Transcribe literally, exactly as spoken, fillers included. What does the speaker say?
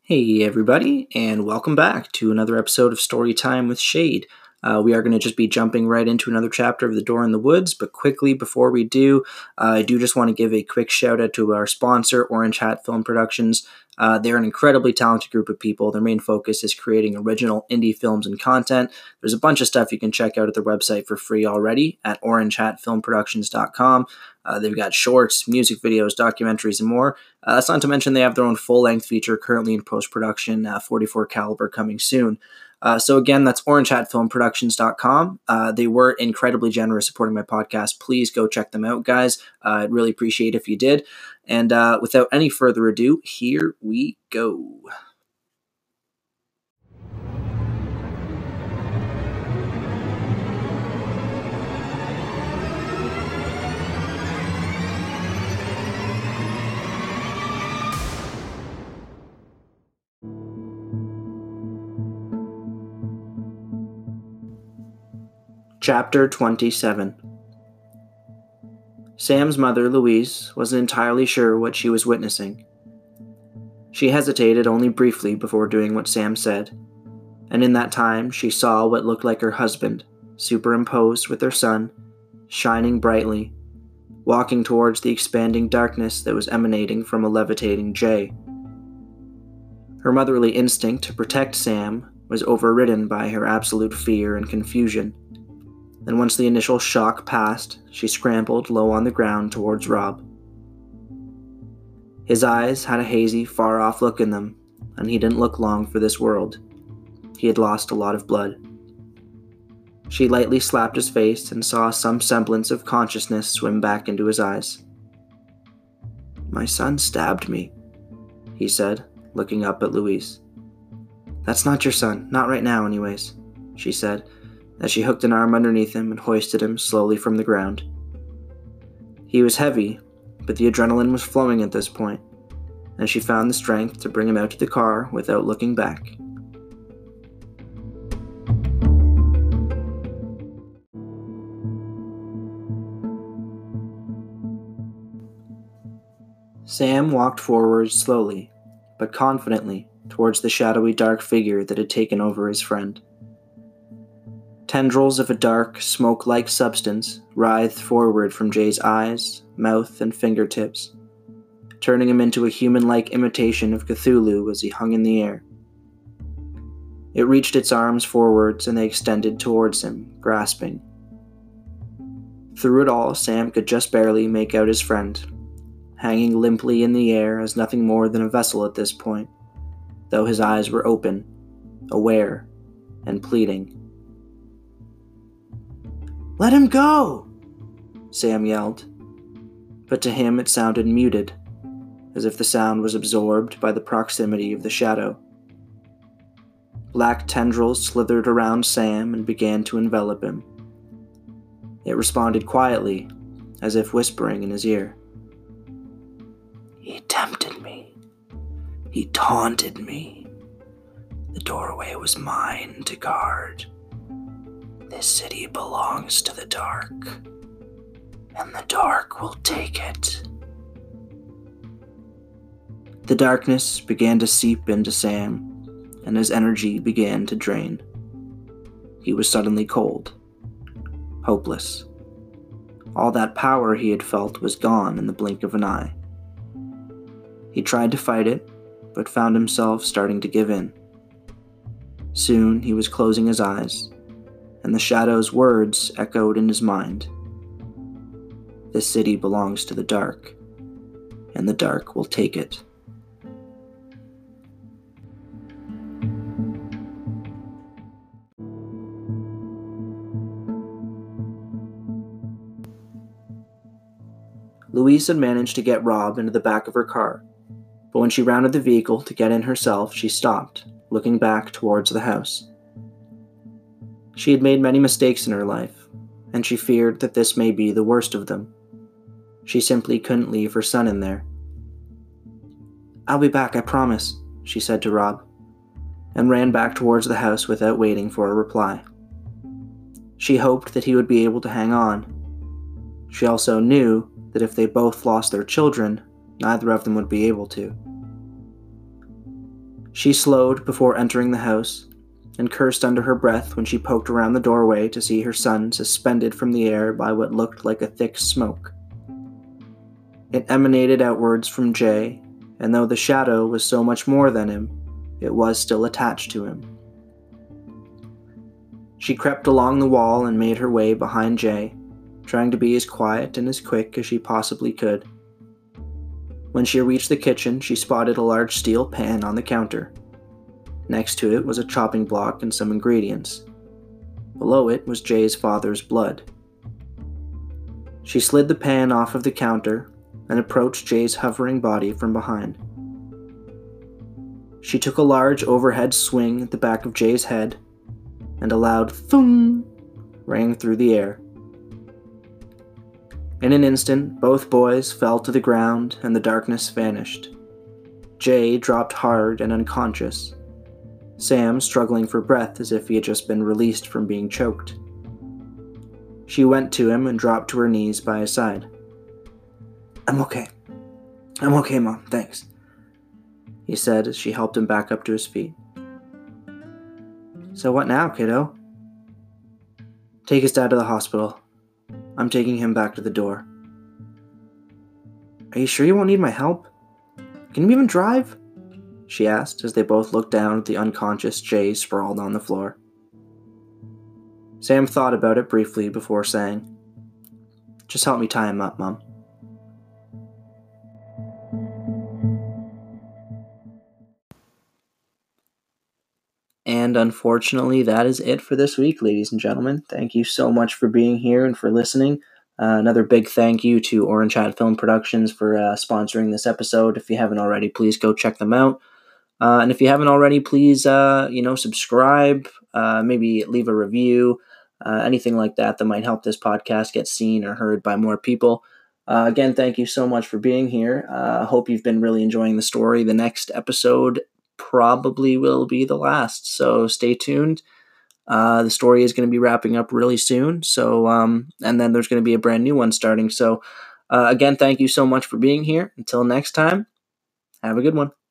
Hey everybody, and welcome back to another episode of Storytime with Shade. Uh, we are going to just be jumping right into another chapter of The Door in the Woods, but quickly before we do, uh, I do just want to give a quick shout out to our sponsor, Orange Hat Film Productions. Uh, they're an incredibly talented group of people. Their main focus is creating original indie films and content. There's a bunch of stuff you can check out at their website for free already at orange hat film productions dot com. Uh, they've got shorts, music videos, documentaries, and more. Uh, that's not to mention they have their own full-length feature currently in post-production, uh, forty-four caliber coming soon. Uh, so again, that's orange hat film productions dot com. Uh, they were incredibly generous supporting my podcast. Please go check them out, guys. Uh, I'd really appreciate it if you did. And uh, without any further ado, here we go. Chapter twenty-seven. Sam's mother, Louise, wasn't entirely sure what she was witnessing. She hesitated only briefly before doing what Sam said, and in that time she saw what looked like her husband, superimposed with her son, shining brightly, walking towards the expanding darkness that was emanating from a levitating Jay. Her motherly instinct to protect Sam was overridden by her absolute fear and confusion. And once the initial shock passed, she scrambled low on the ground towards Rob. His eyes had a hazy, far-off look in them, and he didn't look long for this world. He had lost a lot of blood. She lightly slapped his face and saw some semblance of consciousness swim back into his eyes. "My son stabbed me," he said, looking up at Louise. "That's not your son, not right now anyways," she said, as she hooked an arm underneath him and hoisted him slowly from the ground. He was heavy, but the adrenaline was flowing at this point, and she found the strength to bring him out to the car without looking back. Sam walked forward slowly, but confidently, towards the shadowy dark figure that had taken over his friend. Tendrils of a dark, smoke-like substance writhed forward from Jay's eyes, mouth, and fingertips, turning him into a human-like imitation of Cthulhu as he hung in the air. It reached its arms forwards and they extended towards him, grasping. Through it all, Sam could just barely make out his friend, hanging limply in the air as nothing more than a vessel at this point, though his eyes were open, aware, and pleading. "Let him go!" Sam yelled, but to him it sounded muted, as if the sound was absorbed by the proximity of the shadow. Black tendrils slithered around Sam and began to envelop him. It responded quietly, as if whispering in his ear. "He tempted me. He taunted me. The doorway was mine to guard. This city belongs to the dark, and the dark will take it." The darkness began to seep into Sam, and his energy began to drain. He was suddenly cold, hopeless. All that power he had felt was gone in the blink of an eye. He tried to fight it, but found himself starting to give in. Soon he was closing his eyes, and the shadow's words echoed in his mind. "This city belongs to the dark, and the dark will take it." Louise had managed to get Rob into the back of her car, but when she rounded the vehicle to get in herself, she stopped, looking back towards the house. She had made many mistakes in her life, and she feared that this may be the worst of them. She simply couldn't leave her son in there. "I'll be back, I promise," she said to Rob, and ran back towards the house without waiting for a reply. She hoped that he would be able to hang on. She also knew that if they both lost their children, neither of them would be able to. She slowed before entering the house, and cursed under her breath when she poked around the doorway to see her son suspended from the air by what looked like a thick smoke. It emanated outwards from Jay, and though the shadow was so much more than him, it was still attached to him. She crept along the wall and made her way behind Jay, trying to be as quiet and as quick as she possibly could. When she reached the kitchen, she spotted a large steel pan on the counter. Next to it was a chopping block and some ingredients. Below it was Jay's father's blood. She slid the pan off of the counter and approached Jay's hovering body from behind. She took a large overhead swing at the back of Jay's head, and a loud thung rang through the air. In an instant, both boys fell to the ground and the darkness vanished. Jay dropped hard and unconscious, Sam struggling for breath as if he had just been released from being choked. She went to him and dropped to her knees by his side. "I'm okay. I'm okay, Mom, thanks," he said as she helped him back up to his feet. "So what now, kiddo?" "Take his dad to the hospital. I'm taking him back to the door." "Are you sure you won't need my help? Can you even drive?" she asked as they both looked down at the unconscious Jay sprawled on the floor. Sam thought about it briefly before saying, "Just help me tie him up, Mom." And unfortunately, that is it for this week, ladies and gentlemen. Thank you so much for being here and for listening. Uh, another big thank you to Orange Hat Film Productions for uh, sponsoring this episode. If you haven't already, please go check them out. Uh, and if you haven't already, please, uh, you know, subscribe, uh, maybe leave a review, uh, anything like that that might help this podcast get seen or heard by more people. Uh, again, thank you so much for being here. I uh, hope you've been really enjoying the story. The next episode probably will be the last, so stay tuned. Uh, the story is going to be wrapping up really soon, so um, and then there's going to be a brand new one starting. So uh, again, thank you so much for being here. Until next time, have a good one.